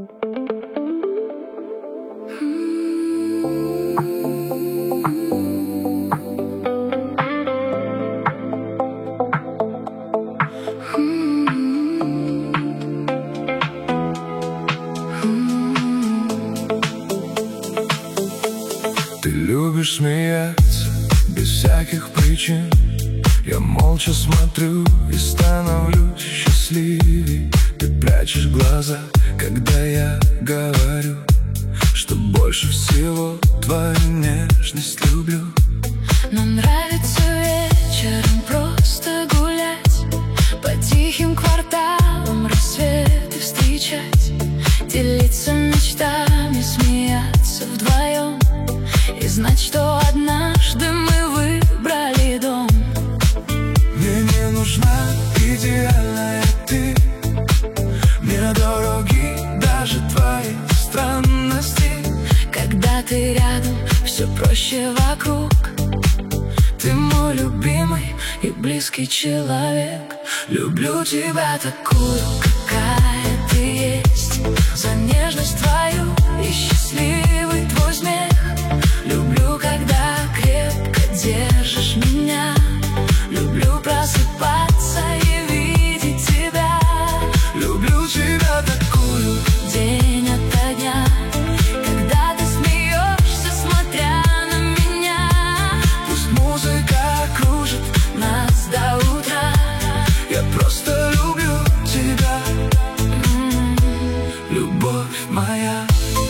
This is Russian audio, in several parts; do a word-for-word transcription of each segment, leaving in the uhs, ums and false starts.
Ты любишь смеяться без всяких причин. Я молча смотрю и становлюсь счастливей. Ты прячешь глаза, когда я говорю, что больше всего твою нежность люблю. Нам нравится вечером просто гулять, по тихим кварталам рассветы встречать, делиться мечтами, смеяться вдвоем и знать, что однажды мы выбрали дом. Мне не нужна идеальная ты, мне дороги даже твои странности. Когда ты рядом, все проще вокруг. Ты мой любимый и близкий человек. Люблю тебя такую, какая ты есть, за нежность твою и счастливый твой смех. Люблю, когда крепко держишь меня. Люблю просыпаться и видеть тебя. Люблю тебя такую, день ото дня. Когда ты смеешься, смотря на меня. Пусть музыка кружит нас до утра. Я просто люблю тебя, м-м-м, любовь моя.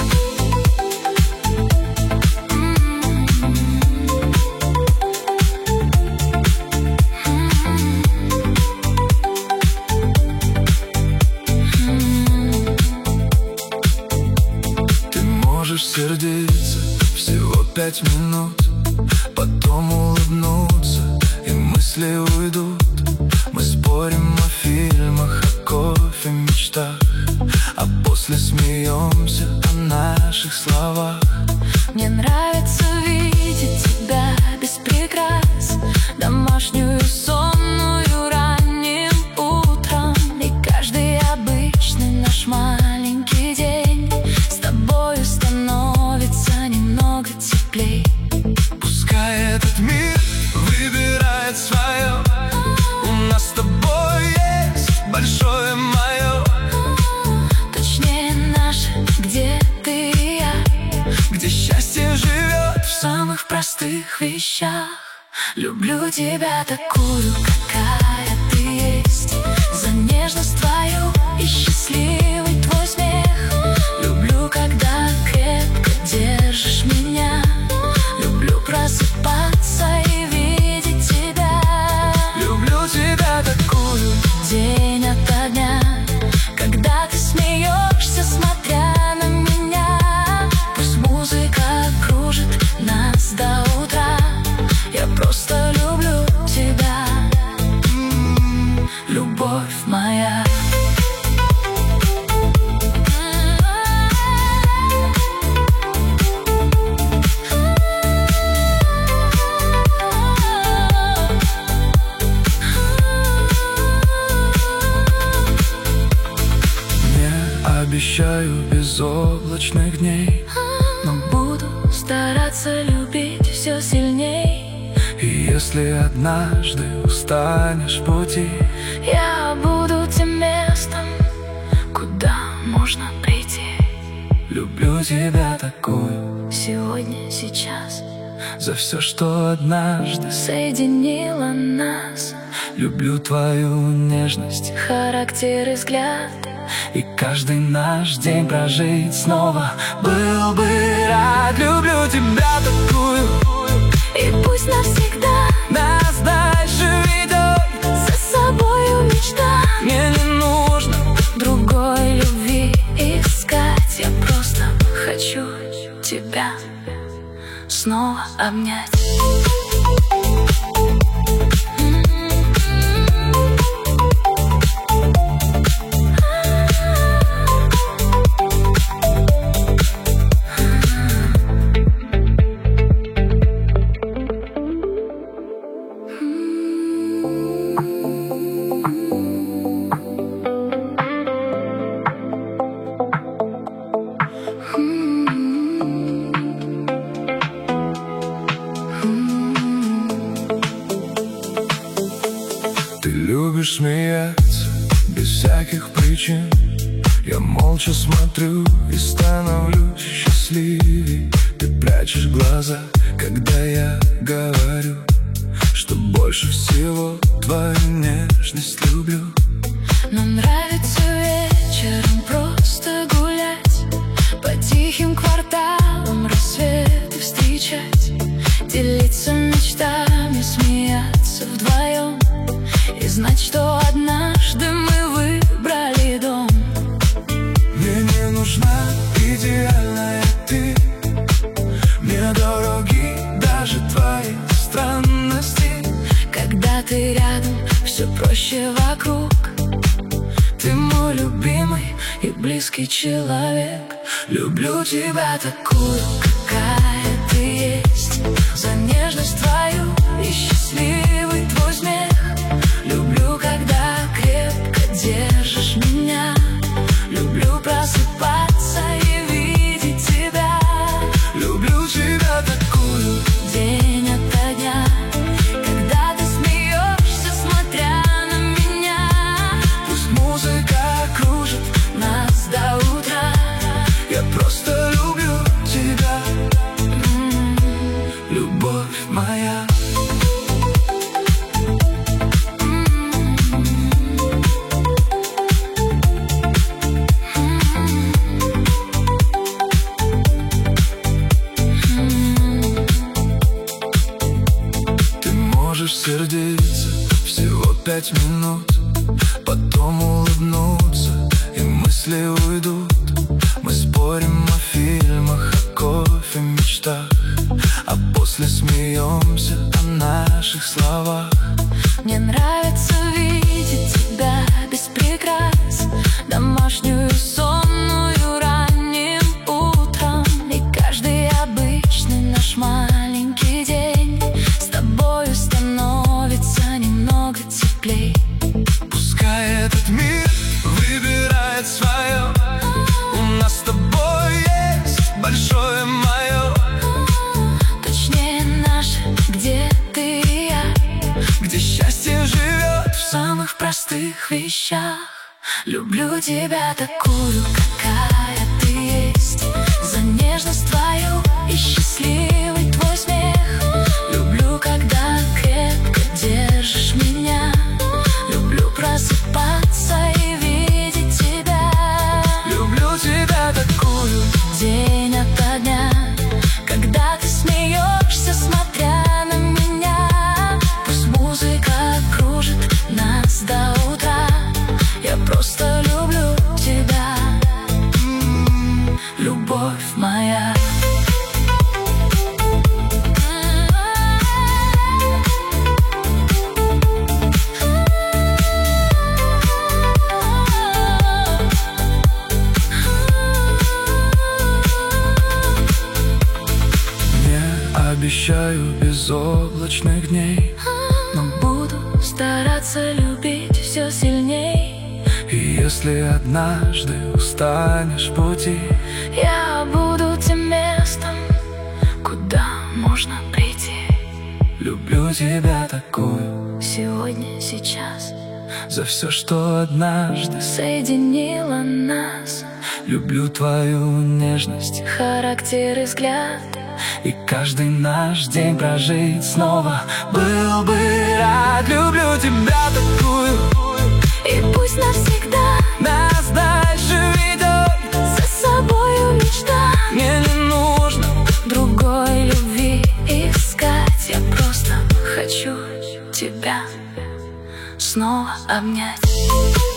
Можешь сердиться всего пять минут, потом улыбнуться, и мысли уйдут. Мы спорим о фильмах, о кофе, мечтах, а после смеемся о наших словах. Мне нравится видеть тебя без прикрас, домашнюю, сонную ранним утром. И каждый обычный наш маленький день с тобою становится немного теплей. Пускай этот мир выбирает свое, у нас с тобой есть большое мое. Точнее наше, где ты и я, где счастье живет в самых простых вещах. Люблю тебя такую, какая ты есть, за нежность твою и счастливый твой смех. Люблю, когда крепко держишь меня. Люблю просыпаться и видеть тебя. Люблю тебя такую, день ото дня. Когда ты смеешься, смотря на меня. Пусть музыка кружит нас до утра. Я просто люблю тебя, м-м, любовь моя. Обещаю безоблачных дней, но буду стараться любить все сильней. И если однажды устанешь в пути, я буду тем местом, куда можно прийти. люблю тебя такую, сегодня, сейчас, за все, что однажды соединило нас. Люблю твою нежность, характер и взгляд, и каждый наш день прожить снова. Был бы рад. Люблю тебя такую, и пусть навсегда нас дальше ведет за собою мечта. Мне не нужно другой любви искать. Я просто хочу тебя снова обнять. любишь смеяться без всяких причин. Я молча смотрю и становлюсь счастливей. Ты прячешь глаза, когда я говорю, что больше всего твою нежность люблю. Нам нравится вечером просто гулять, по тихим кварталам рассветы встречать, делиться мечтами, смеяться вдвоем и знать, что однажды мы выбрали дом. Мне не нужна идеальная ты, мне дороги даже твои странности. Когда ты рядом, все проще вокруг. Ты мой любимый и близкий человек. Люблю тебя такую, какая ты есть, за нежность твою и счастливый твой смех. Люблю, когда крепко держишь меня. Люблю просыпаться и видеть тебя. Люблю тебя такую, день ото дня. Когда ты смеешься, смотря на меня. Пусть музыка кружит нас до утра. Я просто люблю тебя, м-м, любовь моя. Можешь сердиться всего пять минут, потом улыбнуться, и мысли уйдут. Мы спорим о фильмах, о кофе, мечтах, а после смеемся о наших словах. Мне нравится видеть тебя без прикрас, домашнюю, сонную ранним утром. И каждый обычный наш маленький день с тобою становится немного теплей. Пускай этот мир выбирает свое, у нас с тобой есть большое мое. Точнее наше, где ты и я, где счастье живет в самых простых вещах. Люблю тебя такую, какая ты есть, за нежность твою и счастливый твой смех. Люблю, когда крепко держишь меня. Люблю просыпаться и видеть тебя. Люблю тебя такую, день ото дня. Когда ты смеешься, смотря на меня. Пусть музыка кружит нас до утра. Я просто люблю тебя, м-м, любовь моя. Обещаю безоблачных дней, но буду стараться любить все сильней. И если однажды устанешь в пути, я буду тем местом, куда можно прийти. люблю тебя такую, сегодня, сейчас, за все, что однажды соединило нас. Люблю твою нежность, характер и взгляд, и каждый наш день прожить снова. Был бы рад, люблю тебя такую, и пусть навсегда нас дальше ведет за собою мечта. Мне не нужно другой любви искать. Я просто хочу тебя снова обнять.